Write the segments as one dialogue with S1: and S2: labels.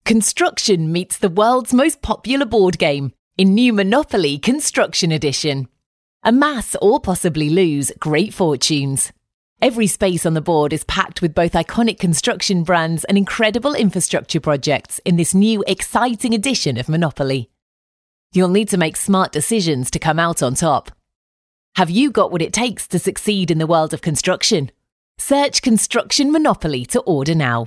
S1: Construction meets the world's most popular board game in new Monopoly Construction Edition. Amass or possibly lose great fortunes. Every space on the board is packed with both iconic construction brands and incredible infrastructure projects in this new exciting edition of Monopoly. You'll need to make smart decisions to come out on top. Have you got what it takes to succeed in the world of construction? Search Construction Monopoly to order now.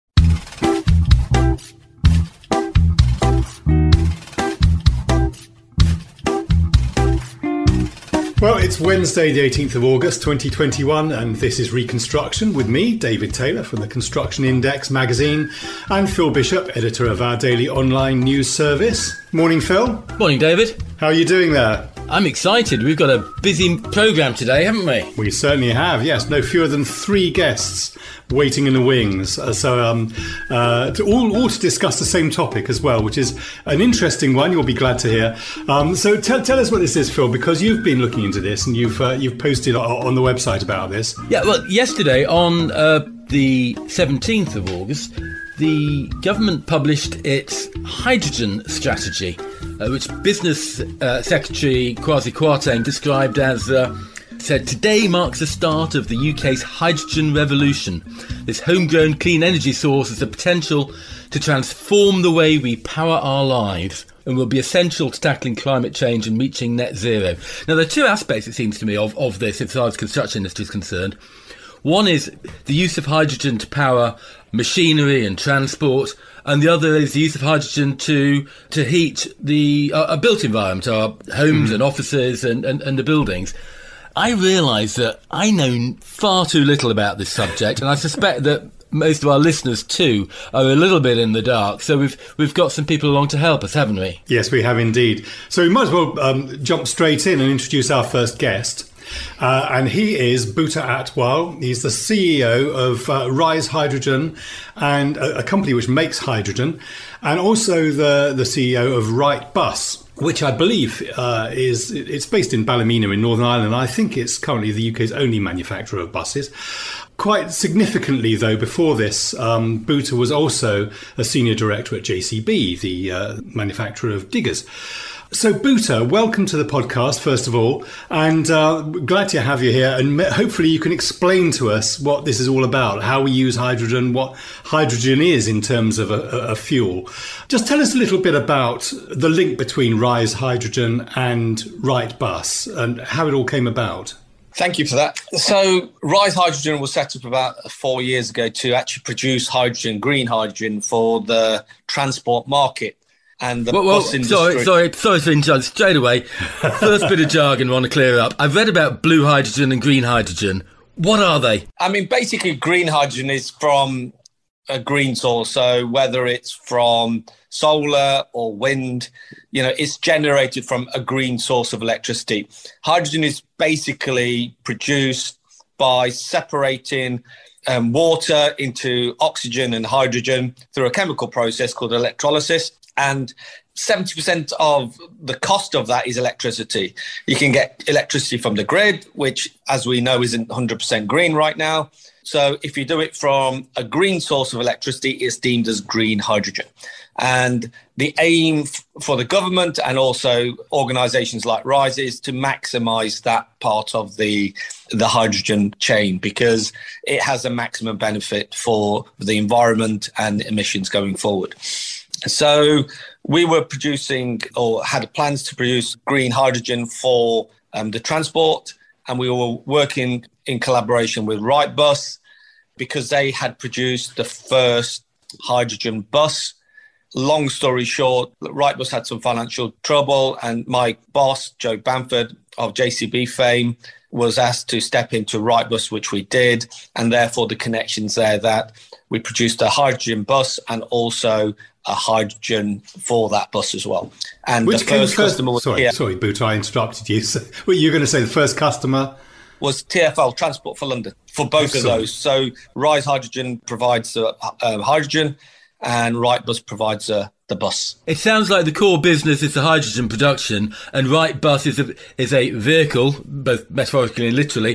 S2: Well, it's Wednesday, the 18th of August, 2021, and this is Reconstruction with me, David Taylor, from the Construction Index magazine, and Phil Bishop, editor of our daily online news service. Morning, Phil.
S3: Morning, David.
S2: How are you doing there?
S3: I'm excited. We've got a busy programme today, haven't we?
S2: We certainly have, yes. No fewer than 3 guests waiting in the wings. All to discuss the same topic as well, which is an interesting one. You'll be glad to hear. So tell us what this is, Phil, because you've been looking into this and you've posted on the website about this.
S3: Yeah, well, yesterday on the 17th of August, the government published its hydrogen strategy, which Business Secretary Kwasi Kwarteng described as, said, today marks the start of the UK's hydrogen revolution. This homegrown clean energy source has the potential to transform the way we power our lives and will be essential to tackling climate change and reaching net zero. Now, there are 2 aspects, it seems to me, of this as far as the construction industry is concerned. One is the use of hydrogen to power machinery and transport, and the other is the use of hydrogen to heat a built environment, our homes and offices and the buildings. I realise that I know far too little about this subject, and I suspect that most of our listeners too are a little bit in the dark. So we've got some people along to help us, haven't we?
S2: Yes, we have indeed. So we might as well jump straight in and introduce our first guest. And he is Bhuta Atwal. He's the CEO of Rise Hydrogen, and a company which makes hydrogen, and also the CEO of Wrightbus, which I believe it's based in Ballymena in Northern Ireland. I think it's currently the UK's only manufacturer of buses. Quite significantly, though, before this, Bhuta was also a senior director at JCB, the manufacturer of diggers. So, Bhuta, welcome to the podcast, first of all, and glad to have you here. And hopefully you can explain to us what this is all about, how we use hydrogen, what hydrogen is in terms of a fuel. Just tell us a little bit about the link between Rise Hydrogen and Wrightbus and how it all came about.
S4: Thank you for that. So Rise Hydrogen was set up about 4 years ago to actually produce hydrogen, green hydrogen, for the transport market. And the bus industry.
S3: Sorry to interrupt straight away. First bit of jargon I want to clear up. I've read about blue hydrogen and green hydrogen. What are they?
S4: I mean, basically, green hydrogen is from a green source. So whether it's from solar or wind, it's generated from a green source of electricity. Hydrogen is basically produced by separating water into oxygen and hydrogen through a chemical process called electrolysis. And 70% of the cost of that is electricity. You can get electricity from the grid, which, as we know, isn't 100% green right now. So if you do it from a green source of electricity, it's deemed as green hydrogen. And the aim for the government and also organisations like Rise is to maximise that part of the hydrogen chain, because it has a maximum benefit for the environment and emissions going forward. So we were producing, or had plans to produce, green hydrogen for the transport, and we were working in collaboration with Wrightbus because they had produced the first hydrogen bus. Long story short, Wrightbus had some financial trouble, and my boss, Joe Bamford of JCB fame, was asked to step into Wrightbus, which we did, and therefore the connections there that we produced a hydrogen bus and also a hydrogen for that bus as well. And
S2: which
S4: the first customer was
S2: sorry, Bhuta, I interrupted you. So, what you were going to say, the first customer
S4: was TfL, Transport for London, for both of those. So Rise Hydrogen provides hydrogen, and Wrightbus provides the the bus.
S3: It sounds like the core business is the hydrogen production, and Wrightbus is a vehicle, both metaphorically and literally,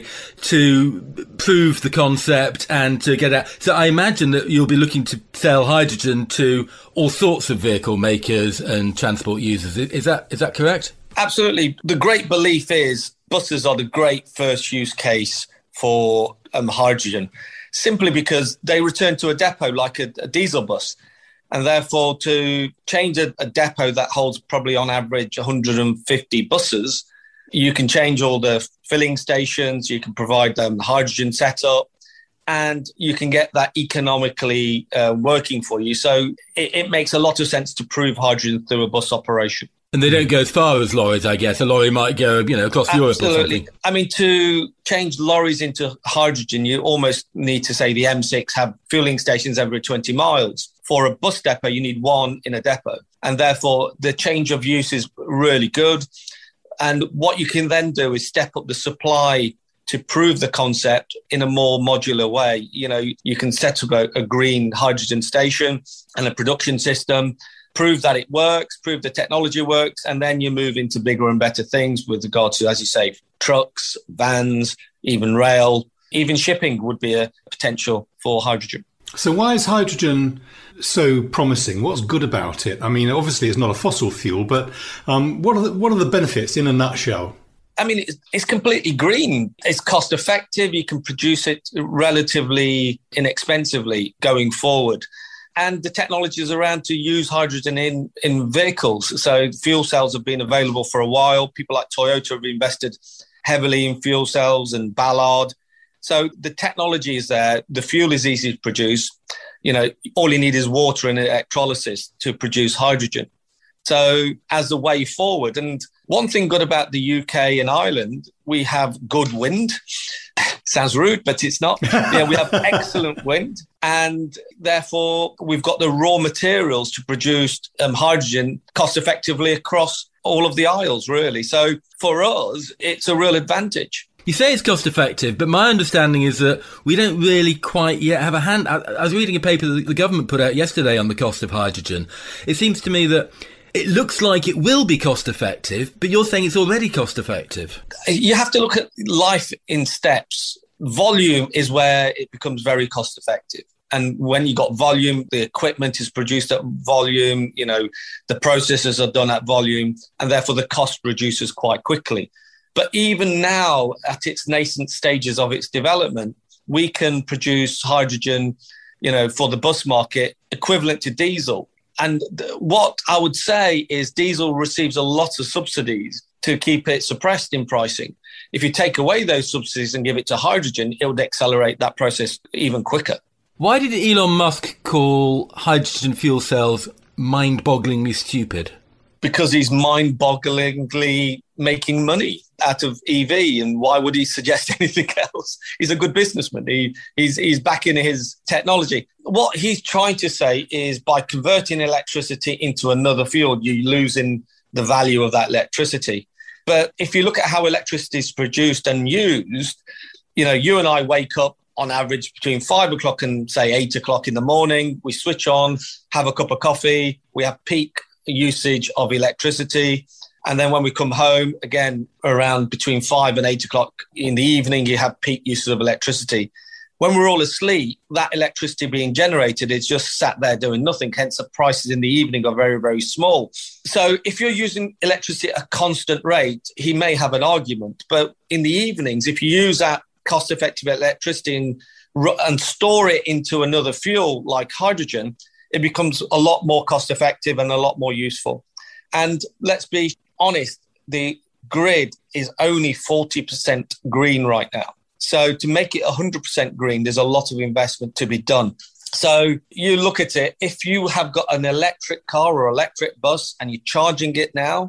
S3: to prove the concept and to get out. So I imagine that you'll be looking to sell hydrogen to all sorts of vehicle makers and transport users. Is that correct?
S4: Absolutely. The great belief is buses are the great first use case for hydrogen, simply because they return to a depot like a diesel bus. And therefore, to change a depot that holds probably on average 150 buses, you can change all the filling stations, you can provide them hydrogen setup, and you can get that economically working for you. So it makes a lot of sense to prove hydrogen through a bus operation.
S3: And they don't go as far as lorries, I guess. A lorry might go, across Europe or something.
S4: Absolutely. I mean, to change lorries into hydrogen, you almost need to say the M6 have fueling stations every 20 miles. For a bus depot, you need one in a depot. And therefore, the change of use is really good. And what you can then do is step up the supply to prove the concept in a more modular way. You can set up a green hydrogen station and a production system, prove that it works, prove the technology works, and then you move into bigger and better things with regard to, as you say, trucks, vans, even rail, even shipping would be a potential for hydrogen.
S2: So why is hydrogen so promising? What's good about it? I mean, obviously it's not a fossil fuel, but what are the benefits in a nutshell?
S4: I mean, it's completely green. It's cost effective. You can produce it relatively inexpensively going forward. And the technology is around to use hydrogen in vehicles. So fuel cells have been available for a while. People like Toyota have invested heavily in fuel cells and Ballard. So the technology is there. The fuel is easy to produce. All you need is water and electrolysis to produce hydrogen. So as the way forward, and one thing good about the UK and Ireland, we have good wind. Sounds rude, but it's not. We have excellent wind, and therefore we've got the raw materials to produce hydrogen cost effectively across all of the Isles, really. So for us, it's a real advantage.
S3: You say it's cost effective, but my understanding is that we don't really quite yet have a hand. I was reading a paper that the government put out yesterday on the cost of hydrogen. It seems to me that it looks like it will be cost effective, but you're saying it's already cost effective.
S4: You have to look at life in steps. Volume is where it becomes very cost effective. And when you got volume, the equipment is produced at volume, the processes are done at volume, and therefore the cost reduces quite quickly. But even now, at its nascent stages of its development, we can produce hydrogen, for the bus market equivalent to diesel. And what I would say is diesel receives a lot of subsidies to keep it suppressed in pricing. If you take away those subsidies and give it to hydrogen, it would accelerate that process even quicker.
S3: Why did Elon Musk call hydrogen fuel cells mind-bogglingly stupid?
S4: Because he's mind-bogglingly making money out of EV, and why would he suggest anything else? He's a good businessman. He's backing his technology. What he's trying to say is by converting electricity into another fuel, you're losing the value of that electricity. But if you look at how electricity is produced and used, you and I wake up on average between 5 o'clock and say 8 o'clock in the morning. We switch on, have a cup of coffee. We have peak usage of electricity. And then when we come home, again, around between 5 and 8 o'clock in the evening, you have peak uses of electricity. When we're all asleep, that electricity being generated is just sat there doing nothing. Hence, the prices in the evening are very, very small. So if you're using electricity at a constant rate, he may have an argument. But in the evenings, if you use that cost-effective electricity and store it into another fuel like hydrogen, it becomes a lot more cost-effective and a lot more useful. And let's be honest, the grid is only 40% green right now. So to make it 100% green, there's a lot of investment to be done. So you look at it, if you have got an electric car or electric bus and you're charging it now,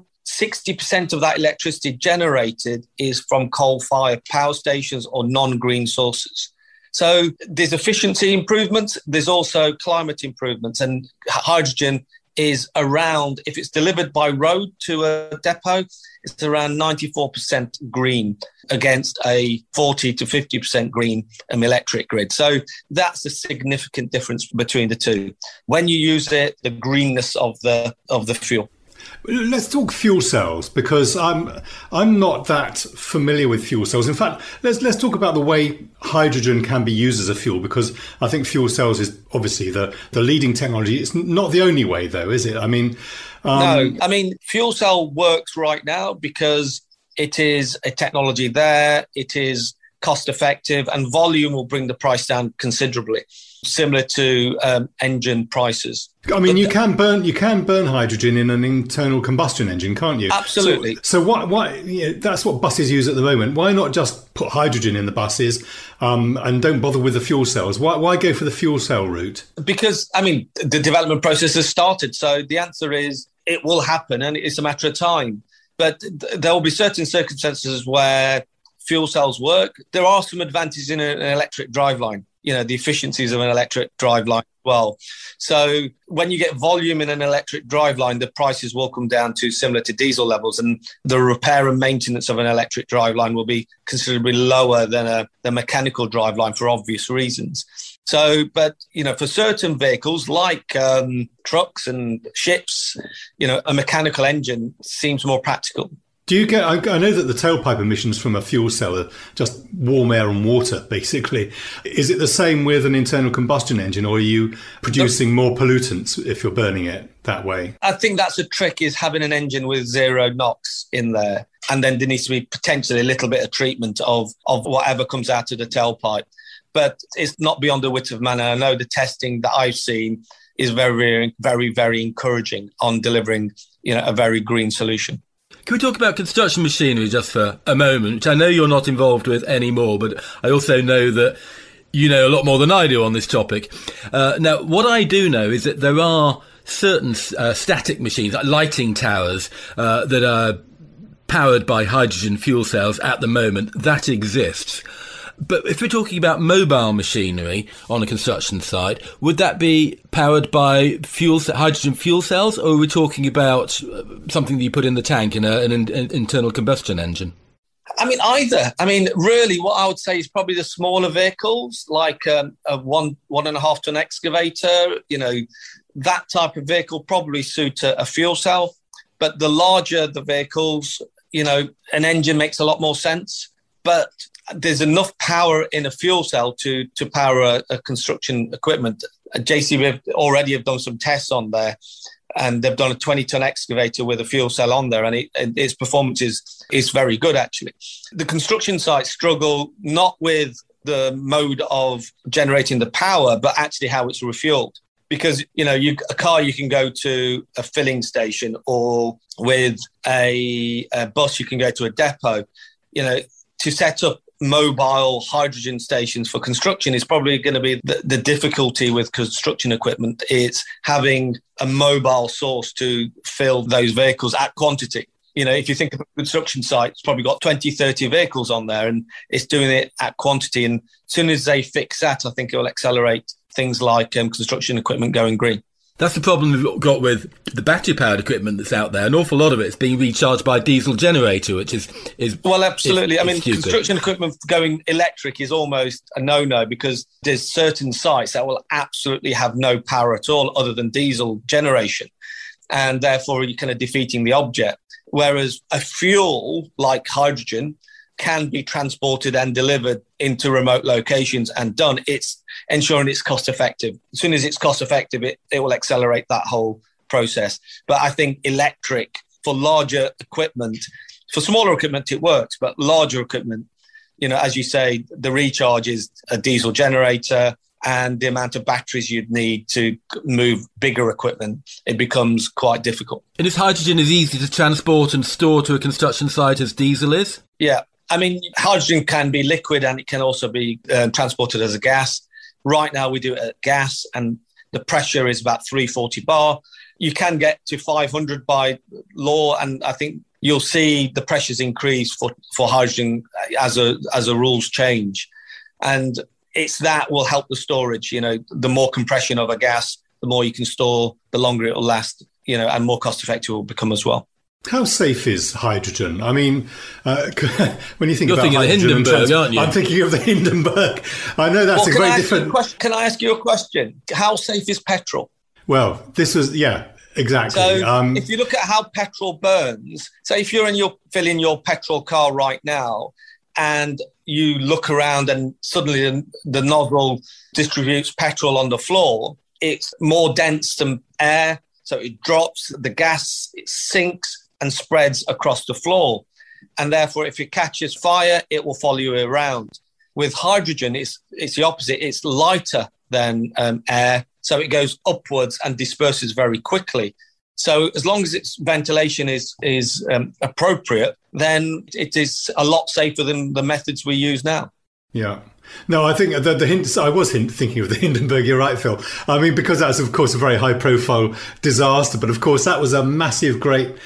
S4: 60% of that electricity generated is from coal-fired power stations or non-green sources. So there's efficiency improvements. There's also climate improvements, and hydrogen is around, if it's delivered by road to a depot, it's around 94% green against a 40 to 50% green electric grid. So that's a significant difference between the two. When you use it, the greenness of the fuel.
S2: Let's talk fuel cells, because I'm not that familiar with fuel cells. In fact, let's talk about the way hydrogen can be used as a fuel, because I think fuel cells is obviously the leading technology. It's not the only way, though, is it? I mean,
S4: no. I mean, fuel cell works right now because it is a technology there. It is cost effective, and volume will bring the price down considerably, similar to engine prices.
S2: I mean, you can burn hydrogen in an internal combustion engine, can't you?
S4: Absolutely.
S2: So why that's what buses use at the moment. Why not just put hydrogen in the buses and don't bother with the fuel cells? Why go for the fuel cell route?
S4: Because, I mean, the development process has started. So the answer is it will happen, and it's a matter of time. But there will be certain circumstances where fuel cells work. There are some advantages in an electric driveline, the efficiencies of an electric driveline as well. So when you get volume in an electric driveline, the prices will come down to similar to diesel levels, and the repair and maintenance of an electric driveline will be considerably lower than the mechanical driveline for obvious reasons. So, but, for certain vehicles like trucks and ships, a mechanical engine seems more practical.
S2: Do you get? I know that the tailpipe emissions from a fuel cell are just warm air and water, basically. Is it the same with an internal combustion engine, or are you producing more pollutants if you're burning it that way?
S4: I think that's a trick, is having an engine with zero NOx in there. And then there needs to be potentially a little bit of treatment of whatever comes out of the tailpipe. But it's not beyond the wit of man. And I know the testing that I've seen is very, very, very encouraging on delivering, a very green solution.
S3: Can we talk about construction machinery just for a moment, which I know you're not involved with anymore, but I also know that you know a lot more than I do on this topic. Now, what I do know is that there are certain static machines, like lighting towers, that are powered by hydrogen fuel cells at the moment. That exists. But if we're talking about mobile machinery on a construction site, would that be powered by hydrogen fuel cells, or are we talking about something that you put in the tank in an internal combustion engine?
S4: I mean, either. I mean, really, what I would say is probably the smaller vehicles, like a 1.5 ton excavator, that type of vehicle probably suit a fuel cell. But the larger the vehicles, an engine makes a lot more sense. But there's enough power in a fuel cell to power a construction equipment. JCB already have done some tests on there, and they've done a 20-ton excavator with a fuel cell on there, and its performance is very good, actually. The construction sites struggle not with the mode of generating the power, but actually how it's refueled. Because, a car, you can go to a filling station, or with a bus, you can go to a depot. To set up mobile hydrogen stations for construction is probably going to be the difficulty with construction equipment. It's having a mobile source to fill those vehicles at quantity. If you think of a construction site, it's probably got 20, 30 vehicles on there, and it's doing it at quantity. And as soon as they fix that, I think it will accelerate things like construction equipment going green.
S3: That's the problem we've got with the battery-powered equipment that's out there. An awful lot of it's being recharged by a diesel generator, which is well,
S4: absolutely. Construction equipment going electric is almost a no-no, because there's certain sites that will absolutely have no power at all other than diesel generation, and therefore you're kind of defeating the object. Whereas a fuel like hydrogen can be transported and delivered into remote locations and done. It's ensuring it's cost effective. As soon as it's cost effective, it will accelerate that whole process. But I think electric for larger equipment, for smaller equipment, it works, but larger equipment, as you say, the recharge is a diesel generator, and the amount of batteries you'd need to move bigger equipment, it becomes quite difficult.
S3: And is hydrogen as easy to transport and store to a construction site as diesel is?
S4: Yeah. I mean, hydrogen can be liquid, and it can also be transported as a gas. Right now, we do it at gas, and the pressure is about 340 bar. You can get to 500 by law, and I think you'll see the pressures increase for hydrogen as the rules change. And it's that will help the storage. The more compression of a gas, the the more you can store, the longer it will last, and more cost effective it will become as well.
S2: How safe is hydrogen? I mean, when you think
S3: You're
S2: about
S3: thinking
S2: hydrogen,
S3: of the Hindenburg, aren't you?
S2: I'm thinking of the Hindenburg. I know that's a very different.
S4: Can I ask you a question? How safe is petrol?
S2: Well, this was exactly.
S4: So if you look at how petrol burns, so if you're filling your petrol car right now, and you look around and suddenly the nozzle distributes petrol on the floor, it's more dense than air, so it drops the gas, it sinks and spreads across the floor. And therefore, if it catches fire, it will follow you around. With hydrogen, it's the opposite. It's lighter than air, so it goes upwards and disperses very quickly. So as long as its ventilation is appropriate, then it is a lot safer than the methods we use now.
S2: Yeah. No, I think I was thinking of the Hindenburg. You're right, Phil. I mean, because that's, of course, a very high-profile disaster. But, of course, that was a massive, great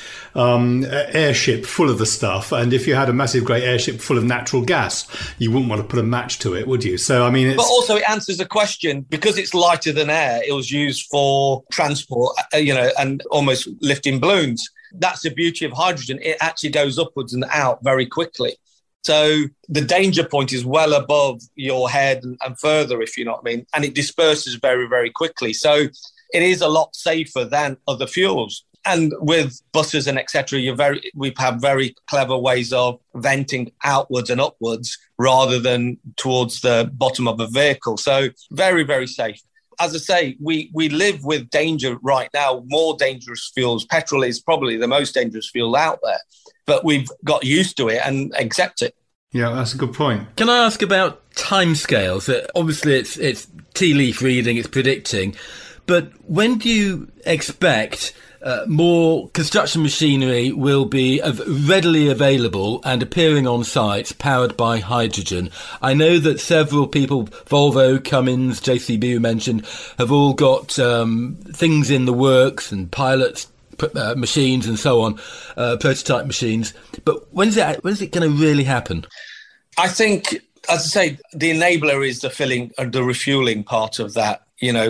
S2: airship full of the stuff. And if you had a massive, great airship full of natural gas, you wouldn't want to put a match to it, would you? So, I mean,
S4: But also it answers a question. Because it's lighter than air, it was used for transport, and almost lifting balloons. That's the beauty of hydrogen. It actually goes upwards and out very quickly. So the danger point is well above your head and further, if you know what I mean, and it disperses very, very quickly. So it is a lot safer than other fuels. And with buses and etc., we have very clever ways of venting outwards and upwards rather than towards the bottom of a vehicle. So very, very safe. As I say, we live with danger right now, more dangerous fuels. Petrol is probably the most dangerous fuel out there, but we've got used to it and accept it.
S2: Yeah, that's a good point.
S3: Can I ask about timescales? Obviously, it's tea leaf reading, it's predicting, but when do you expect more construction machinery will be readily available and appearing on sites powered by hydrogen? I know that several people, Volvo, Cummins, JCB you mentioned, have all got things in the works and pilots, machines and so on, prototype machines. But when's it going to really happen? I
S4: think, as I say, the enabler is the refueling part of that.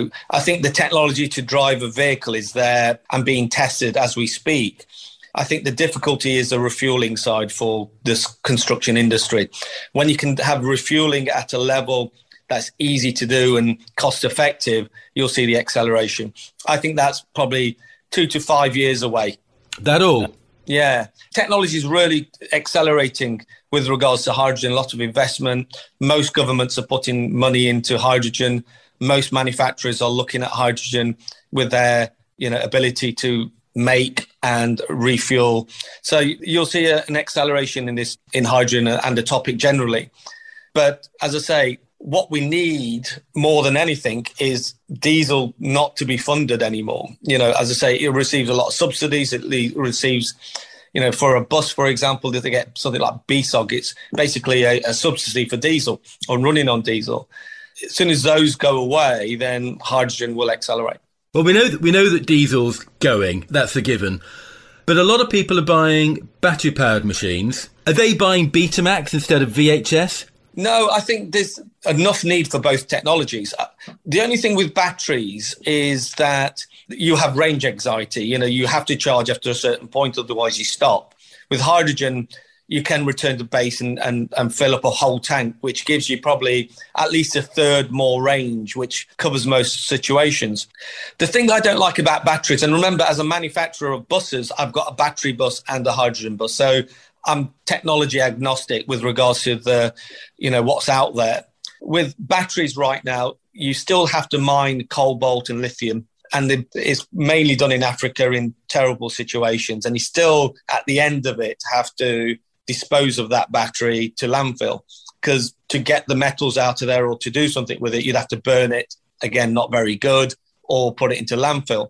S4: I think the technology to drive a vehicle is there and being tested as we speak. I think the difficulty is the refueling side for this construction industry. When you can have refueling at a level that's easy to do and cost effective, you'll see the acceleration. I think that's probably 2 to 5 years away.
S3: That all?
S4: Yeah. Technology is really accelerating with regards to hydrogen, a lot of investment. Most governments are putting money into hydrogen. Most manufacturers are looking at hydrogen with their ability to make and refuel. So you'll see an acceleration in hydrogen and the topic generally. But as I say, what we need more than anything is diesel not to be funded anymore. As I say, it receives a lot of subsidies. It receives, for a bus, for example, they get something like BSOG. It's basically a subsidy for diesel or running on diesel. As soon as those go away, then hydrogen will accelerate.
S3: Well, we know that diesel's going. That's a given. But a lot of people are buying battery-powered machines. Are they buying Betamax instead of VHS?
S4: No, I think there's enough need for both technologies. The only thing with batteries is that you have range anxiety. You have to charge after a certain point, otherwise you stop. With hydrogen, you can return to base and fill up a whole tank, which gives you probably at least a third more range, which covers most situations. The thing I don't like about batteries, and remember, as a manufacturer of buses, I've got a battery bus and a hydrogen bus. So I'm technology agnostic with regards to what's out there. With batteries right now, you still have to mine cobalt and lithium. And it's mainly done in Africa in terrible situations. And you still, at the end of it, have to dispose of that battery to landfill, because to get the metals out of there or to do something with it, you'd have to burn it, again, not very good, or put it into landfill.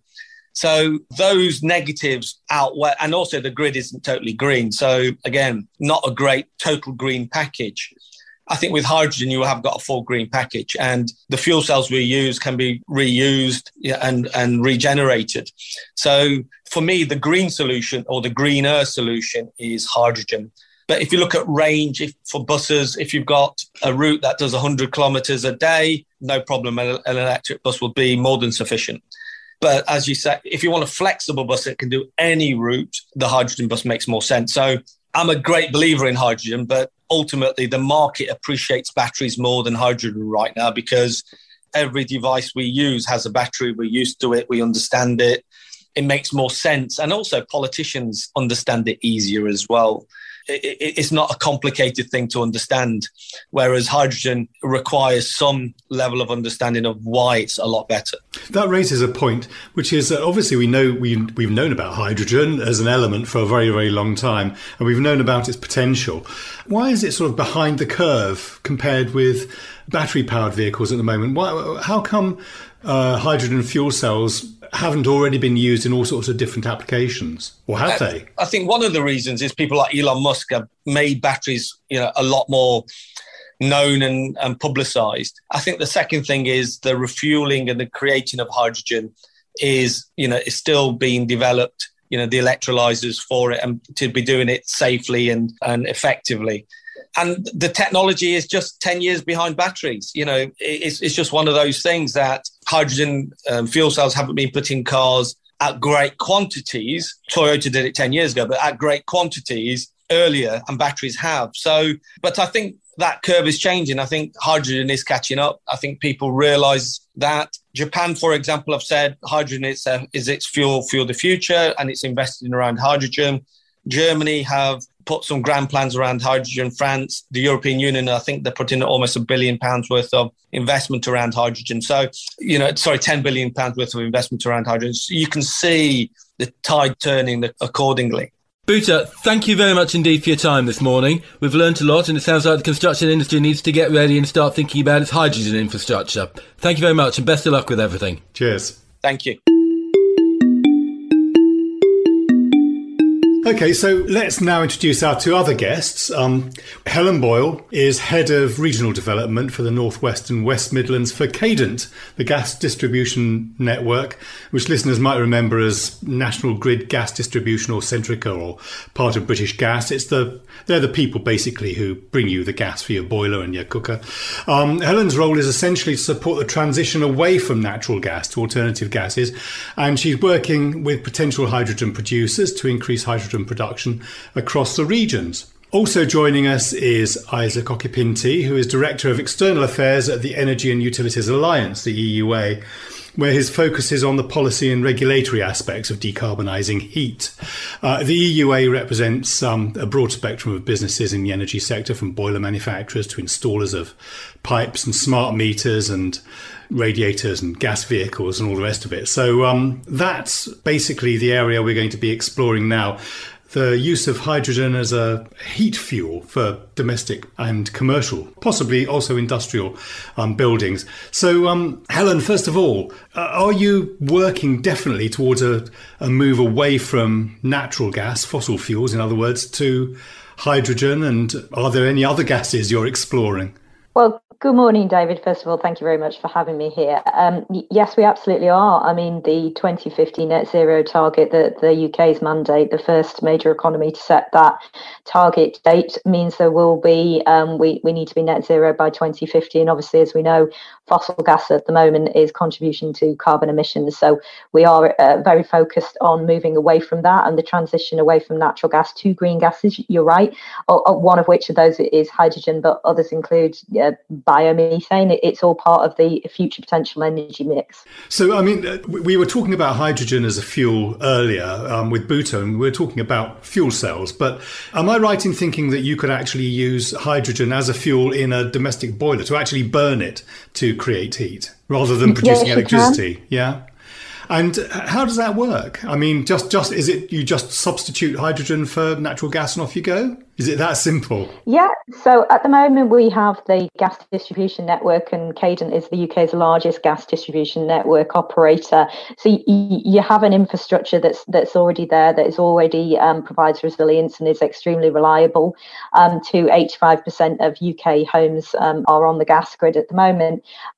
S4: So those negatives outweigh, and also the grid isn't totally green. So again, not a great total green package. I think with hydrogen, you have got a full green package, and the fuel cells we use can be reused and regenerated. So for me, the green solution or the greener solution is hydrogen. But if you look at range for buses, if you've got a route that does 100 kilometres a day, no problem. An electric bus will be more than sufficient. But as you say, if you want a flexible bus that can do any route, the hydrogen bus makes more sense. So I'm a great believer in hydrogen, but ultimately the market appreciates batteries more than hydrogen right now, because every device we use has a battery. We're used to it. We understand it. It makes more sense. And also politicians understand it easier as well. It's not a complicated thing to understand, whereas hydrogen requires some level of understanding of why it's a lot better.
S2: That raises a point, which is that obviously we've known about hydrogen as an element for a very, very long time, and we've known about its potential. Why is it sort of behind the curve compared with battery-powered vehicles at the moment? How come hydrogen fuel cells haven't already been used in all sorts of different applications, or have they?
S4: I think one of the reasons is people like Elon Musk have made batteries, a lot more known and publicized. I think the second thing is the refueling and the creating of hydrogen is still being developed. The electrolyzers for it, and to be doing it safely and effectively. And the technology is just 10 years behind batteries. It's just one of those things that hydrogen fuel cells haven't been put in cars at great quantities. Toyota did it 10 years ago, but at great quantities earlier, and batteries have. So, but I think that curve is changing. I think hydrogen is catching up. I think people realize that. Japan, for example, have said hydrogen is its fuel of the future, and it's investing around hydrogen. Germany have put some grand plans around hydrogen. France, the European Union, I think they're putting almost £1 billion worth of investment around hydrogen. So, £10 billion worth of investment around hydrogen. So you can see the tide turning accordingly.
S3: Bhuta, thank you very much indeed for your time this morning. We've learnt a lot, and it sounds like the construction industry needs to get ready and start thinking about its hydrogen infrastructure. Thank you very much, and best of luck with everything.
S2: Cheers.
S4: Thank you.
S2: Okay, so let's now introduce our two other guests. Helen Boyle is Head of Regional Development for the North West and West Midlands for Cadent, the gas distribution network, which listeners might remember as National Grid Gas Distribution, or Centrica, or part of British Gas. They're the people basically who bring you the gas for your boiler and your cooker. Helen's role is essentially to support the transition away from natural gas to alternative gases, and she's working with potential hydrogen producers to increase hydrogen production across the regions. Also joining us is Isaac Okipinti, who is Director of External Affairs at the Energy and Utilities Alliance, the EUA, where his focus is on the policy and regulatory aspects of decarbonising heat. The EUA represents a broad spectrum of businesses in the energy sector, from boiler manufacturers to installers of pipes and smart meters and radiators and gas vehicles and all the rest of it. So that's basically the area we're going to be exploring now. The use of hydrogen as a heat fuel for domestic and commercial, possibly also industrial buildings. So, Helen, first of all, are you working definitely towards a move away from natural gas, fossil fuels, in other words, to hydrogen? And are there any other gases you're exploring?
S5: Well, good morning, David. First of all, thank you very much for having me here. Yes, we absolutely are. I mean, the 2050 net zero target that the UK's mandate, the first major economy to set that target date, means there will be, we need to be net zero by 2050. And obviously, as we know, fossil gas at the moment is contribution to carbon emissions. So we are very focused on moving away from that and the transition away from natural gas to green gases. You're right. One of which of those is hydrogen, but others include biomethane. It's all part of the future potential energy mix.
S2: So, I mean, we were talking about hydrogen as a fuel earlier with Bhuta, and we were talking about fuel cells. But am I right in thinking that you could actually use hydrogen as a fuel in a domestic boiler, to actually burn it to create heat rather than producing electricity? Yeah. And how does that work? I mean, just is it you just substitute hydrogen for natural gas and off you go? Is it that simple? Yeah.
S5: So at the moment we have the gas distribution network, and Cadent is the UK's largest gas distribution network operator. So you have an infrastructure that's already there, that is already provides resilience and is extremely reliable. To 85% of UK homes are on the gas grid at the moment, but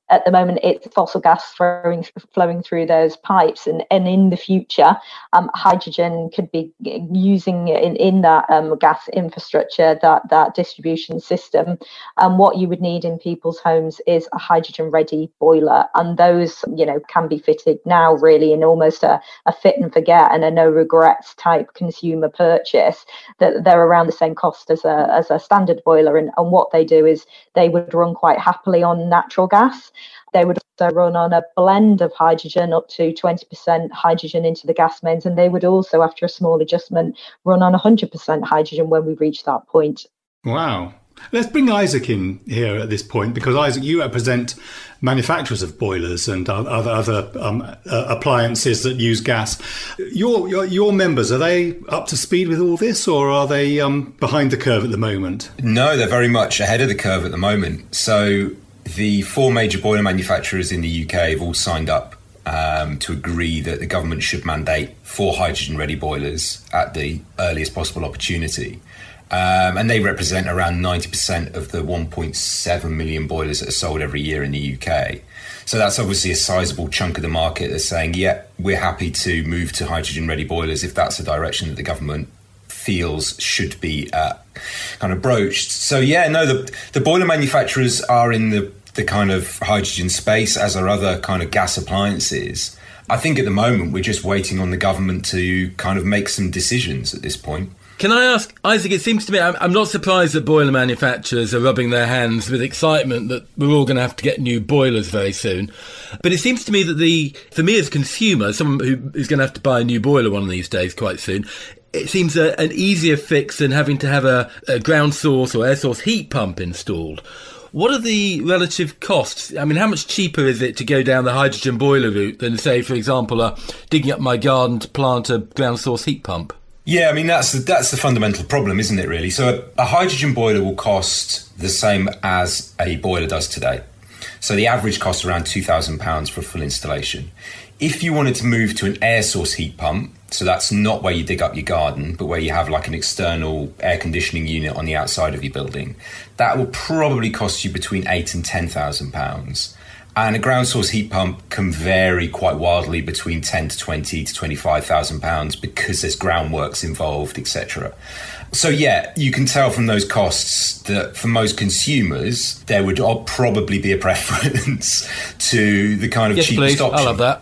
S5: At the moment, it's fossil gas flowing through those pipes, and in the future, hydrogen could be using in that gas infrastructure, that distribution system. And what you would need in people's homes is a hydrogen-ready boiler, and those, can be fitted now really in almost a fit and forget and a no regrets type consumer purchase. That they're around the same cost as a standard boiler, and what they do is they would run quite happily on natural gas. They would also run on a blend of hydrogen, up to 20% hydrogen into the gas mains, and they would also, after a small adjustment, run on 100% hydrogen when we reach that point.
S2: Wow. Let's bring Isaac in here at this point, because Isaac, you represent manufacturers of boilers and other appliances that use gas. Your members, are they up to speed with all this, or are they behind the curve at the moment?
S6: No, they're very much ahead of the curve at the moment. So the 4 major boiler manufacturers in the UK have all signed up to agree that the government should mandate 4 hydrogen-ready boilers at the earliest possible opportunity. And they represent around 90% of the 1.7 million boilers that are sold every year in the UK. So that's obviously a sizable chunk of the market that's saying, yeah, we're happy to move to hydrogen-ready boilers if that's the direction that the government feels should be kind of broached. So, yeah, no, the boiler manufacturers are in the kind of hydrogen space, as are other kind of gas appliances. I think at the moment we're just waiting on the government to kind of make some decisions at this point.
S3: Can I ask, Isaac, it seems to me, I'm not surprised that boiler manufacturers are rubbing their hands with excitement that we're all going to have to get new boilers very soon. But it seems to me that for me as a consumer, someone who is going to have to buy a new boiler one of these days quite soon, it seems an easier fix than having to have a ground source or air source heat pump installed. What are the relative costs? I mean, how much cheaper is it to go down the hydrogen boiler route than, say, for example, digging up my garden to plant a ground source heat pump?
S6: Yeah, I mean, that's the fundamental problem, isn't it, really? So a hydrogen boiler will cost the same as a boiler does today. So the average costs around £2,000 for a full installation. If you wanted to move to an air source heat pump, so that's not where you dig up your garden, but where you have like an external air conditioning unit on the outside of your building, that will probably cost you between £8,000 and £10,000. And a ground source heat pump can vary quite wildly between £10,000 to £20,000 to £25,000 because there's groundworks involved, etc. So yeah, you can tell from those costs that for most consumers, there would probably be a preference to the kind of cheapest option.
S3: I'll have that.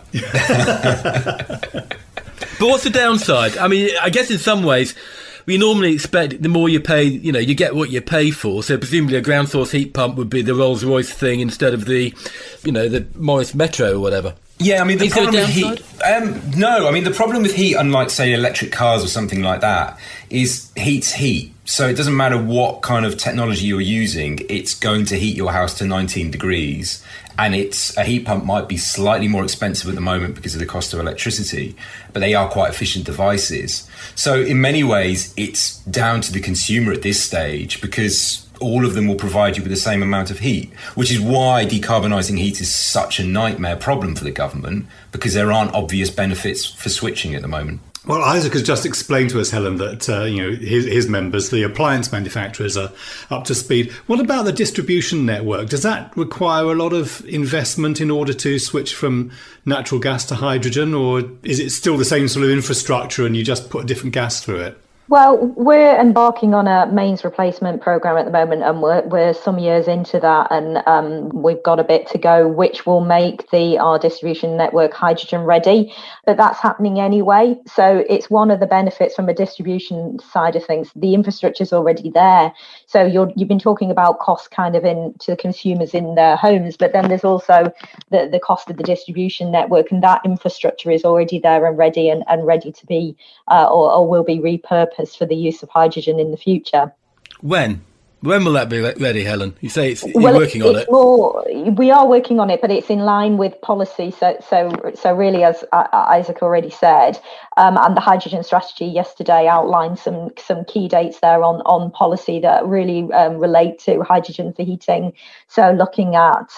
S3: But what's the downside? I mean, I guess in some ways, we normally expect the more you pay, you get what you pay for. So presumably a ground source heat pump would be the Rolls-Royce thing instead of the Morris Metro or whatever.
S6: Yeah, I mean, the problem with heat... no, I mean, the problem with heat, unlike, say, electric cars or something like that, is heat's heat. So it doesn't matter what kind of technology you're using, it's going to heat your house to 19 degrees. And a heat pump might be slightly more expensive at the moment because of the cost of electricity, but they are quite efficient devices. So in many ways, it's down to the consumer at this stage, because all of them will provide you with the same amount of heat, which is why decarbonising heat is such a nightmare problem for the government, because there aren't obvious benefits for switching at the moment.
S2: Well, Isaac has just explained to us, Helen, that his members, the appliance manufacturers, are up to speed. What about the distribution network? Does that require a lot of investment in order to switch from natural gas to hydrogen, or is it still the same sort of infrastructure and you just put a different gas through it?
S5: Well, we're embarking on a mains replacement programme at the moment, and we're some years into that, and we've got a bit to go, which will make our distribution network hydrogen ready. But that's happening anyway. So it's one of the benefits from a distribution side of things. The infrastructure's already there. So you've been talking about cost kind of to the consumers in their homes, but then there's also the cost of the distribution network, and that infrastructure is already there and ready and ready to be or will be repurposed for the use of hydrogen in the future.
S3: When will that be ready, Helen? You say you're working on it.
S5: We are working on it, but it's in line with policy. So really, as Isaac already said, and the hydrogen strategy yesterday outlined some key dates there on policy that really relate to hydrogen for heating. So looking at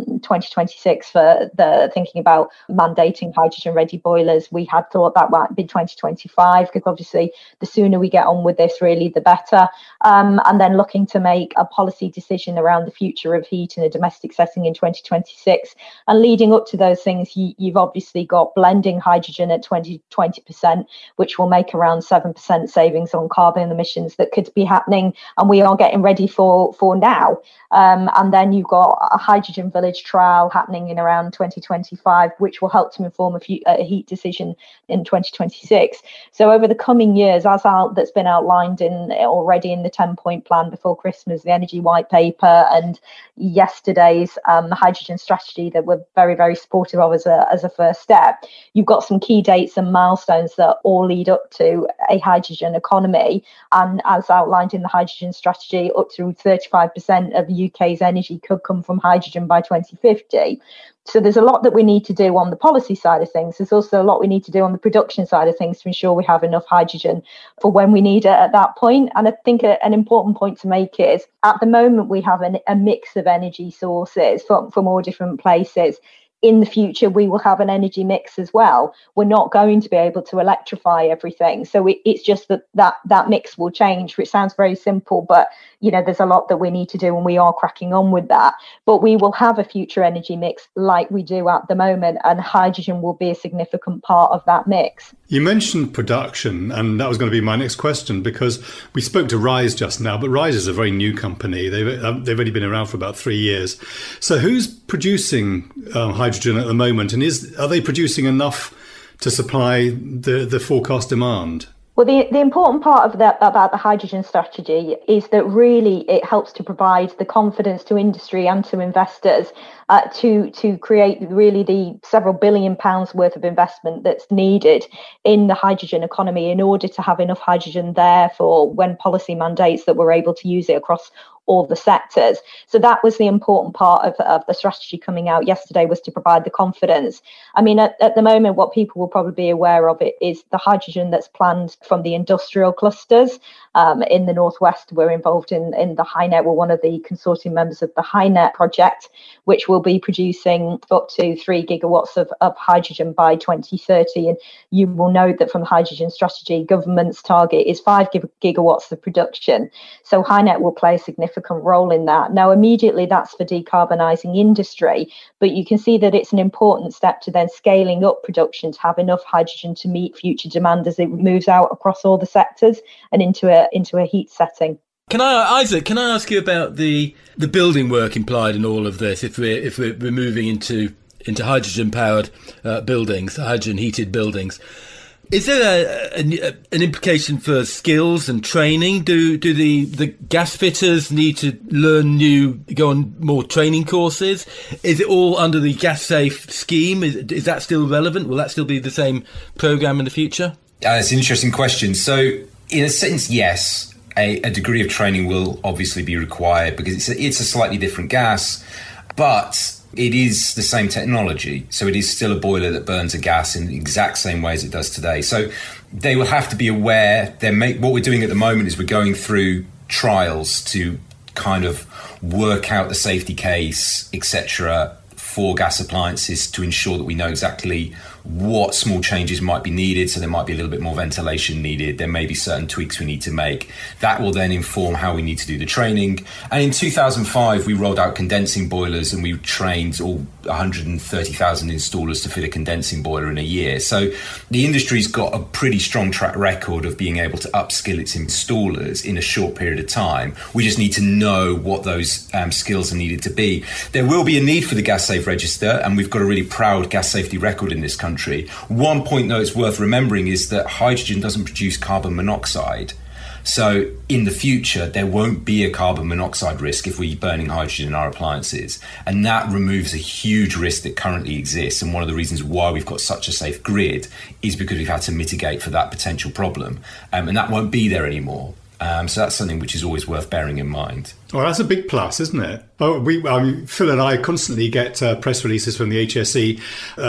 S5: 2026 for thinking about mandating hydrogen-ready boilers, we had thought that might be 2025, because obviously the sooner we get on with this, really, the better. And then looking to make a policy decision around the future of heat in a domestic setting in 2026. And leading up to those things, you've obviously got blending hydrogen at 20%, which will make around 7% savings on carbon emissions that could be happening, and we are getting ready for now. And then you've got a hydrogen village trial happening in around 2025, which will help to inform a heat decision in 2026. So over the coming years, that's been outlined already in the 10-point plan before Christmas, the Energy White Paper, and yesterday's hydrogen strategy that we're very, very supportive of as a first step. You've got some key dates and milestones that all lead up to a hydrogen economy, and as outlined in the hydrogen strategy, up to 35% of the UK's energy could come from hydrogen by 2050. So there's a lot that we need to do on the policy side of things. There's also a lot we need to do on the production side of things to ensure we have enough hydrogen for when we need it at that point. And I think an important point to make is at the moment we have a mix of energy sources from all different places. In the future, we will have an energy mix as well. We're not going to be able to electrify everything. So it's just that mix will change, which sounds very simple, but there's a lot that we need to do, and we are cracking on with that. But we will have a future energy mix like we do at the moment, and hydrogen will be a significant part of that mix.
S2: You mentioned production, and that was going to be my next question, because we spoke to Rise just now, but Rise is a very new company. They've only been around for about 3 years. So who's producing hydrogen at the moment, and are they producing enough to supply the forecast demand?
S5: Well, the important part of that about the hydrogen strategy is that really it helps to provide the confidence to industry and to investors to create really the several £billion worth of investment that's needed in the hydrogen economy in order to have enough hydrogen there for when policy mandates that we're able to use it across all the sectors. So that was the important part of the strategy coming out yesterday, was to provide the confidence. I mean, at the moment, what people will probably be aware of it is the hydrogen that's planned from the industrial clusters in the Northwest. We're involved in the HyNet. We're one of the consortium members of the HyNet project, which will be producing up to 3 gigawatts of hydrogen by 2030. And you will note that from the hydrogen strategy, government's target is 5 gigawatts of production. So HyNet will play a significant role in that. Now, immediately that's for decarbonising industry, but you can see that it's an important step to then scaling up production to have enough hydrogen to meet future demand as it moves out across all the sectors and into a heat setting.
S3: Isaac, can I ask you about the building work implied in all of this? If we're moving into hydrogen powered buildings, hydrogen heated buildings, is there an implication for skills and training? Do the gas fitters need to go on more training courses? Is it all under the Gas Safe scheme? Is that still relevant? Will that still be the same programme in the future?
S6: It's an interesting question. So, in a sense, yes, a degree of training will obviously be required because it's a slightly different gas, but it is the same technology. So it is still a boiler that burns a gas in the exact same way as it does today. So they will have to be aware. What we're doing at the moment is we're going through trials to kind of work out the safety case, etc., for gas appliances to ensure that we know exactly what small changes might be needed. So there might be a little bit more ventilation needed. There may be certain tweaks we need to make. That will then inform how we need to do the training. And in 2005, we rolled out condensing boilers and we trained all 130,000 installers to fit a condensing boiler in a year. So the industry's got a pretty strong track record of being able to upskill its installers in a short period of time. We just need to know what those skills are needed to be. There will be a need for the Gas Safe register, and we've got a really proud gas safety record in this country. One point, though, it's worth remembering is that hydrogen doesn't produce carbon monoxide. So in the future, there won't be a carbon monoxide risk if we're burning hydrogen in our appliances. And that removes a huge risk that currently exists. And one of the reasons why we've got such a safe grid is because we've had to mitigate for that potential problem. And that won't be there anymore. So that's something which is always worth bearing in mind.
S2: Well, that's a big plus, isn't it? Phil and I constantly get press releases from the HSE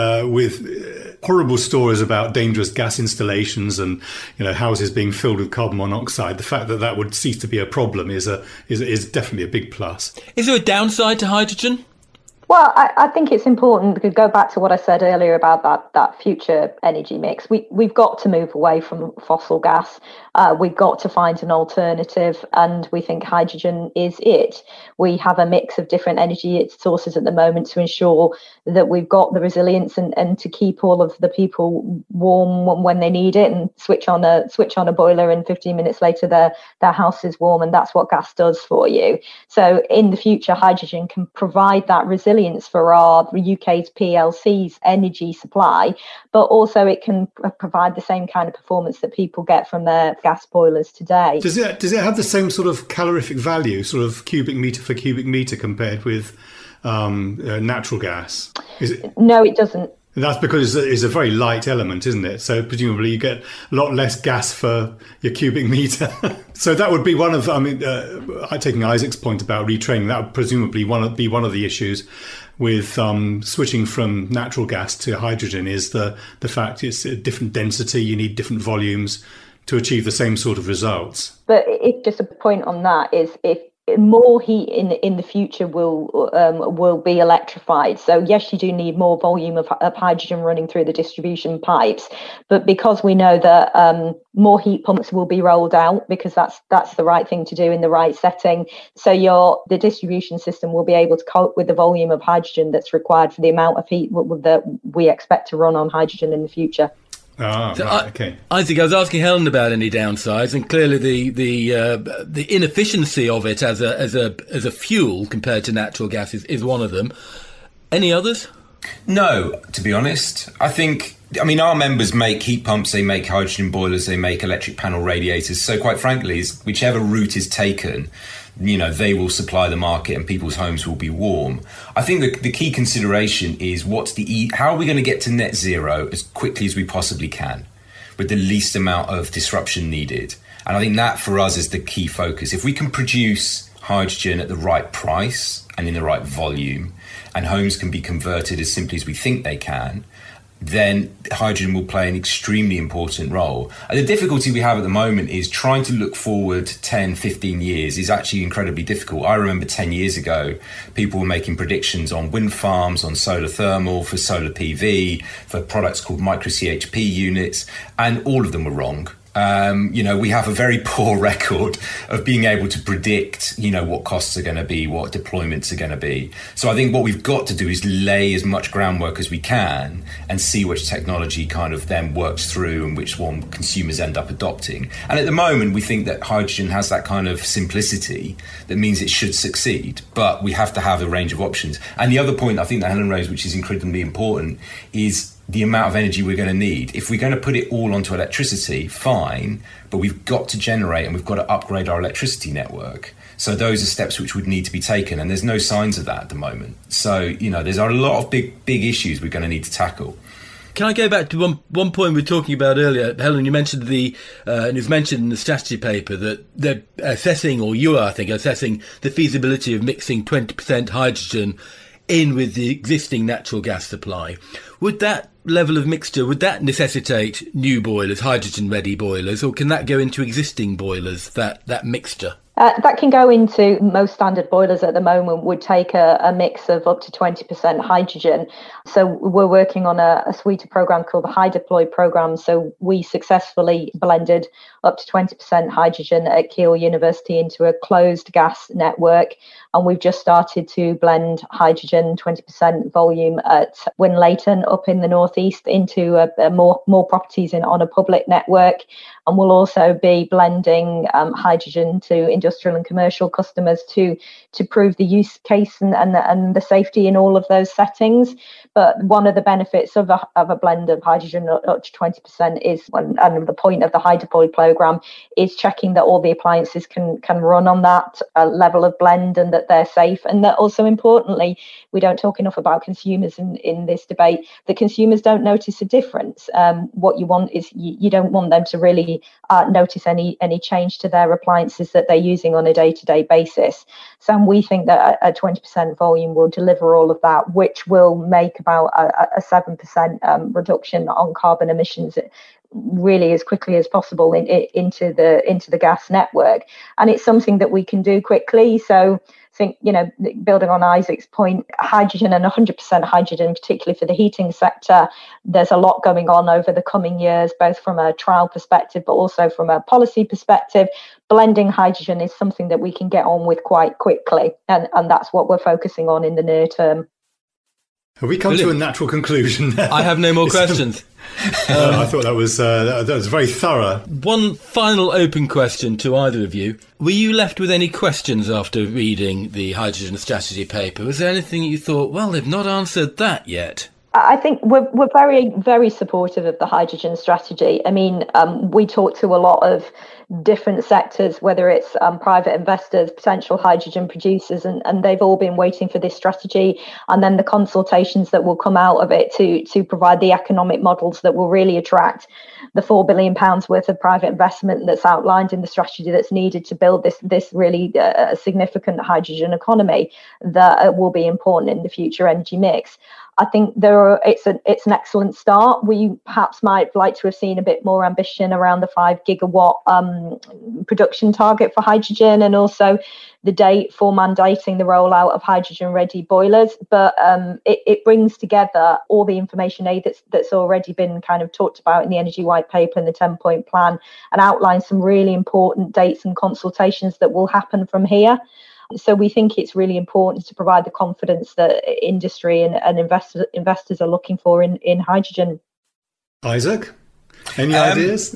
S2: with horrible stories about dangerous gas installations and houses being filled with carbon monoxide. The fact that would cease to be a problem is definitely a big plus.
S3: Is there a downside to hydrogen?
S5: Well, I think it's important to go back to what I said earlier about that future energy mix. We've got to move away from fossil gas. We've got to find an alternative, and we think hydrogen is it. We have a mix of different energy sources at the moment to ensure that we've got the resilience and to keep all of the people warm when they need it, and switch on a boiler and 15 minutes later their house is warm, and that's what gas does for you. So in the future, hydrogen can provide that resilience for our UK's PLC's energy supply, but also it can provide the same kind of performance that people get from their gas boilers today.
S2: Does it have the same sort of calorific value, sort of cubic meter for cubic meter, compared with natural gas?
S5: No, it doesn't.
S2: That's because it's a very light element, isn't it? So presumably you get a lot less gas for your cubic meter. So that would be one of, taking Isaac's point about retraining, that would presumably be one of the issues with switching from natural gas to hydrogen, is the fact it's a different density, you need different volumes to achieve the same sort of results.
S5: But just a point on that is, if more heat in the future will be electrified. So yes, you do need more volume of hydrogen running through the distribution pipes, but because we know that more heat pumps will be rolled out, because that's the right thing to do in the right setting. So the distribution system will be able to cope with the volume of hydrogen that's required for the amount of heat that we expect to run on hydrogen in the future.
S2: Okay.
S3: Isaac, I was asking Helen about any downsides, and clearly the inefficiency of it as a fuel compared to natural gas is one of them. Any others?
S6: No, to be honest. Our members make heat pumps, they make hydrogen boilers, they make electric panel radiators. So quite frankly, whichever route is taken, they will supply the market and people's homes will be warm. I think the key consideration is how are we going to get to net zero as quickly as we possibly can with the least amount of disruption needed? And I think that for us is the key focus. If we can produce hydrogen at the right price and in the right volume, and homes can be converted as simply as we think they can, then hydrogen will play an extremely important role. And the difficulty we have at the moment is trying to look forward 10, 15 years is actually incredibly difficult. I remember 10 years ago, people were making predictions on wind farms, on solar thermal, for solar PV, for products called micro CHP units, and all of them were wrong. We have a very poor record of being able to predict, what costs are going to be, what deployments are going to be. So I think what we've got to do is lay as much groundwork as we can and see which technology kind of then works through and which one consumers end up adopting. And at the moment, we think that hydrogen has that kind of simplicity that means it should succeed, but we have to have a range of options. And the other point I think that Helen raised, which is incredibly important, is the amount of energy we're going to need. If we're going to put it all onto electricity, fine, but we've got to generate and we've got to upgrade our electricity network. So those are steps which would need to be taken, and there's no signs of that at the moment. So, there's a lot of big issues we're going to need to tackle.
S3: Can I go back to one point we were talking about earlier? Helen, you mentioned and it was mentioned in the strategy paper that they're assessing, or you are, I think, assessing the feasibility of mixing 20% hydrogen in with the existing natural gas supply. Would that level of mixture, would that necessitate new boilers, hydrogen-ready boilers, or can that go into existing boilers, that mixture?
S5: That can go into most standard boilers at the moment, would take a mix of up to 20% hydrogen. So we're working on a suite of programs called the HyDeploy program. So we successfully blended up to 20% hydrogen at Keele University into a closed gas network. And we've just started to blend hydrogen 20% volume at Winlayton up in the northeast into more properties on a public network. And we'll also be blending hydrogen to industrial and commercial customers to prove the use case and the safety in all of those settings. But one of the benefits of a blend of hydrogen up to 20% is, and the point of the HyDeploy program is checking that all the appliances can run on that level of blend and that they're safe. And that also importantly, we don't talk enough about consumers in this debate. The consumers don't notice a difference. What you want is you don't want them to really notice any change to their appliances that they're using on a day-to-day basis. So we think that a 20% volume will deliver all of that, which will make about a 7% reduction on carbon emissions really as quickly as possible into the gas network. And it's something that we can do quickly. So I think, building on Isaac's point, hydrogen and 100% hydrogen, particularly for the heating sector, there's a lot going on over the coming years, both from a trial perspective, but also from a policy perspective. Blending hydrogen is something that we can get on with quite quickly. And that's what we're focusing on in the near term.
S2: Have we come to a natural conclusion now?
S3: I have no more questions.
S2: I thought that was very thorough.
S3: One final open question to either of you. Were you left with any questions after reading the hydrogen strategy paper? Was there anything you thought, well, they've not answered that yet?
S5: I think we're very, very supportive of the hydrogen strategy. I mean, we talk to a lot of different sectors, whether it's private investors, potential hydrogen producers, and they've all been waiting for this strategy, and then the consultations that will come out of it to provide the economic models that will really attract the £4 billion worth of private investment that's outlined in the strategy that's needed to build this really significant hydrogen economy that will be important in the future energy mix. I think it's an excellent start. We perhaps might like to have seen a bit more ambition around the 5 gigawatt production target for hydrogen, and also the date for mandating the rollout of hydrogen-ready boilers. But it brings together all the information that's already been kind of talked about in the Energy White Paper and the 10-point plan, and outlines some really important dates and consultations that will happen from here. So we think it's really important to provide the confidence that industry and investors are looking for in hydrogen.
S2: Isaac, any ideas?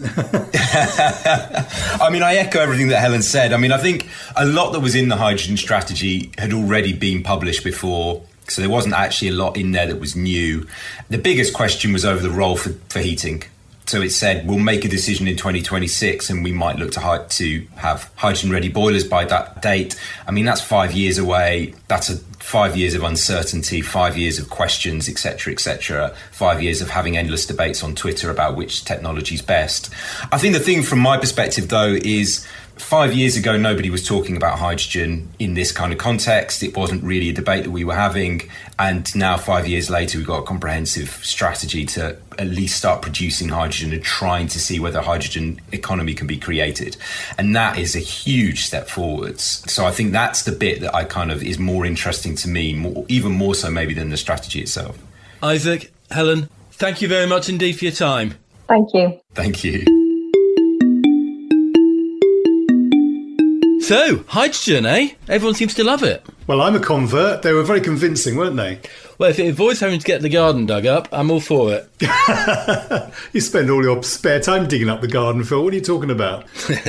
S6: I mean, I echo everything that Helen said. I mean, I think a lot that was in the hydrogen strategy had already been published before, so there wasn't actually a lot in there that was new. The biggest question was over the role for heating. So it said we'll make a decision in 2026 and we might look to have hydrogen-ready boilers by that date. I mean, that's 5 years away. That's 5 years of uncertainty, 5 years of questions, etc., 5 years of having endless debates on Twitter about which technology is best. I think the thing from my perspective, though, is 5 years ago, nobody was talking about hydrogen in this kind of context. It wasn't really a debate that we were having. And now 5 years later, we've got a comprehensive strategy to at least start producing hydrogen and trying to see whether a hydrogen economy can be created. And that is a huge step forwards. So I think that's the bit that is more interesting to me, even more so maybe than the strategy itself.
S3: Isaac, Helen, thank you very much indeed for your time.
S5: Thank you.
S6: Thank you.
S3: So, hydrogen, eh? Everyone seems to love it.
S2: Well, I'm a convert. They were very convincing, weren't they?
S3: Well, if it avoids having to get the garden dug up, I'm all for it.
S2: You spend all your spare time digging up the garden, Phil. What are you talking about?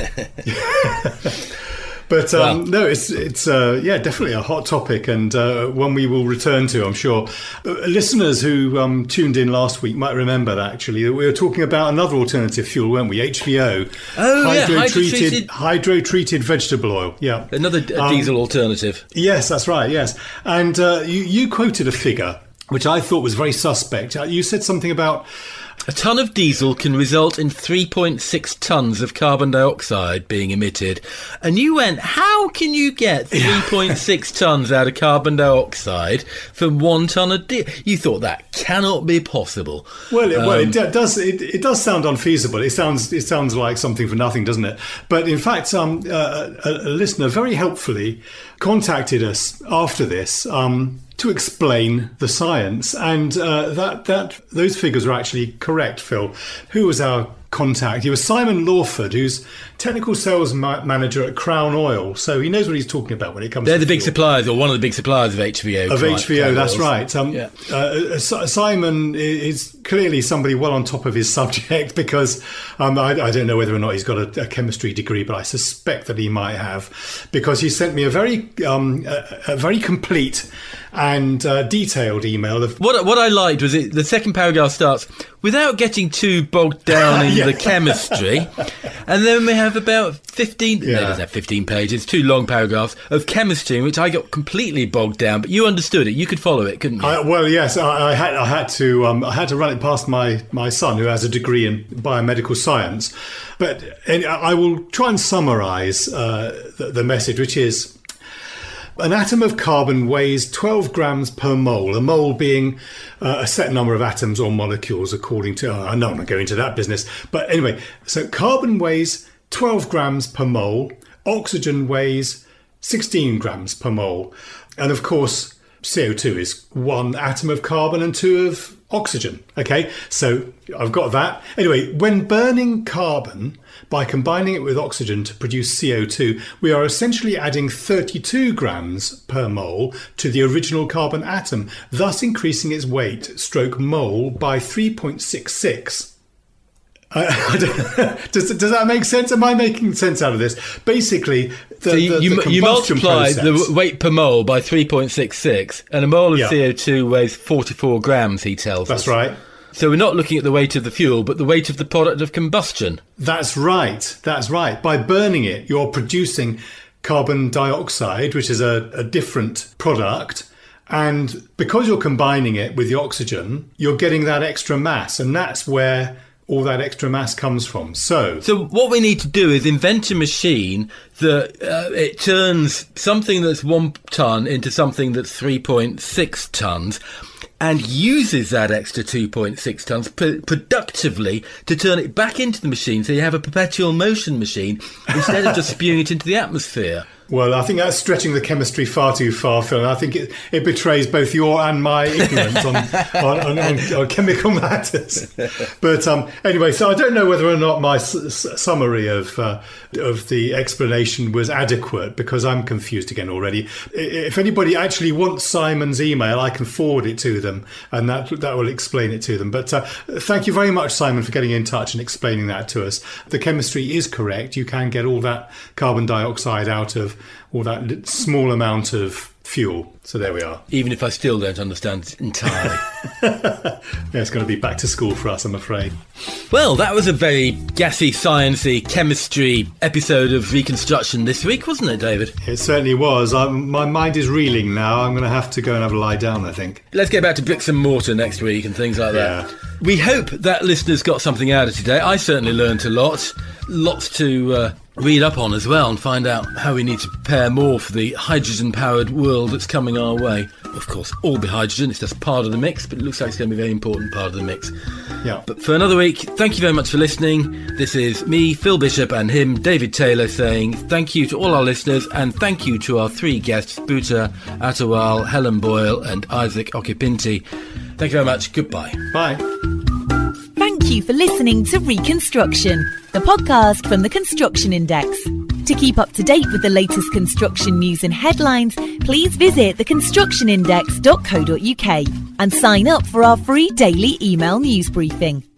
S2: But no, it's definitely a hot topic, and one we will return to, I'm sure. Listeners who tuned in last week might remember that, actually, that we were talking about another alternative fuel, weren't we? HVO.
S3: Oh,
S2: hydro-treated vegetable oil. Yeah,
S3: another diesel alternative.
S2: Yes, that's right. Yes, and you quoted a figure which I thought was very suspect. You said something about
S3: a tonne of diesel can result in 3.6 tonnes of carbon dioxide being emitted. And you went, how can you get 3.6 tonnes out of carbon dioxide from 1 tonne of diesel? You thought that cannot be possible.
S2: Well, it does sound unfeasible. It sounds like something for nothing, doesn't it? But in fact, a listener very helpfully contacted us after this to explain the science, and those figures are actually correct, Phil. Who was our contact? He was Simon Lawford, who's technical sales manager at Crown Oil, so he knows what he's talking about when it comes to
S3: the big suppliers, or one of the big suppliers of HVO.
S2: That's right. Simon is clearly somebody well on top of his subject, because I don't know whether or not he's got a chemistry degree, but I suspect that he might have, because he sent me a very complete and detailed email.
S3: What I liked was the second paragraph starts, without getting too bogged down in the chemistry, and then we have about 15, no, it doesn't have 15 pages, 2 long paragraphs of chemistry in which I got completely bogged down, but you understood it, you could follow it, couldn't you?
S2: Well, yes, I had to run it past my son, who has a degree in biomedical science, but I will try and summarise the message, which is, An atom of carbon weighs 12 grams per mole, a mole being a set number of atoms or molecules according to... I'm not going to go into that business. But anyway, so carbon weighs 12 grams per mole, oxygen weighs 16 grams per mole. And of course, CO2 is 1 atom of carbon and 2 of oxygen. Okay, so I've got that. Anyway, when burning carbon, by combining it with oxygen to produce CO2, we are essentially adding 32 grams per mole to the original carbon atom, thus increasing its weight, stroke mole, by 3.66. Does that make sense? Am I making sense out of this? Basically,
S3: you multiply the weight per mole by 3.66, and a mole of CO2 weighs 44 grams, he tells us.
S2: That's right.
S3: So we're not looking at the weight of the fuel, but the weight of the product of combustion.
S2: That's right. That's right. By burning it, you're producing carbon dioxide, which is a different product. And because you're combining it with the oxygen, you're getting that extra mass. And that's where all that extra mass comes from. So
S3: what we need to do is invent a machine that it turns something that's 1 ton into something that's 3.6 tons and uses that extra 2.6 tons productively to turn it back into the machine, so you have a perpetual motion machine instead of just spewing it into the atmosphere.
S2: Well, I think that's stretching the chemistry far too far, Phil. I think it betrays both your and my ignorance on chemical matters. But anyway, so I don't know whether or not my summary of the explanation was adequate, because I'm confused again already. If anybody actually wants Simon's email, I can forward it to them, and that will explain it to them. But thank you very much, Simon, for getting in touch and explaining that to us. The chemistry is correct. You can get all that carbon dioxide out of all that small amount of fuel. So there we are.
S3: Even if I still don't understand it entirely.
S2: Yeah, it's going to be back to school for us, I'm afraid.
S3: Well, that was a very gassy, sciencey, chemistry episode of Reconstruction this week, wasn't it, David?
S2: It certainly was. My mind is reeling now. I'm going to have to go and have a lie down, I think.
S3: Let's get back to bricks and mortar next week and things like that. We hope that listeners got something out of today. I certainly learned a lot. Lots to read up on as well, and find out how we need to prepare more for the hydrogen-powered world that's coming our way. Of course, all be hydrogen. It's just part of the mix, but it looks like it's going to be a very important part of the mix.
S2: Yeah.
S3: But for another week, thank you very much for listening. This is me, Phil Bishop, and him, David Taylor, saying thank you to all our listeners, and thank you to our 3 guests, Bhuta Attawal, Helen Boyle, and Isaac Okipinti. Thank you very much. Goodbye.
S2: Bye.
S1: Thank you for listening to Reconstruction, the podcast from the Construction Index. To keep up to date with the latest construction news and headlines, please visit theconstructionindex.co.uk and sign up for our free daily email news briefing.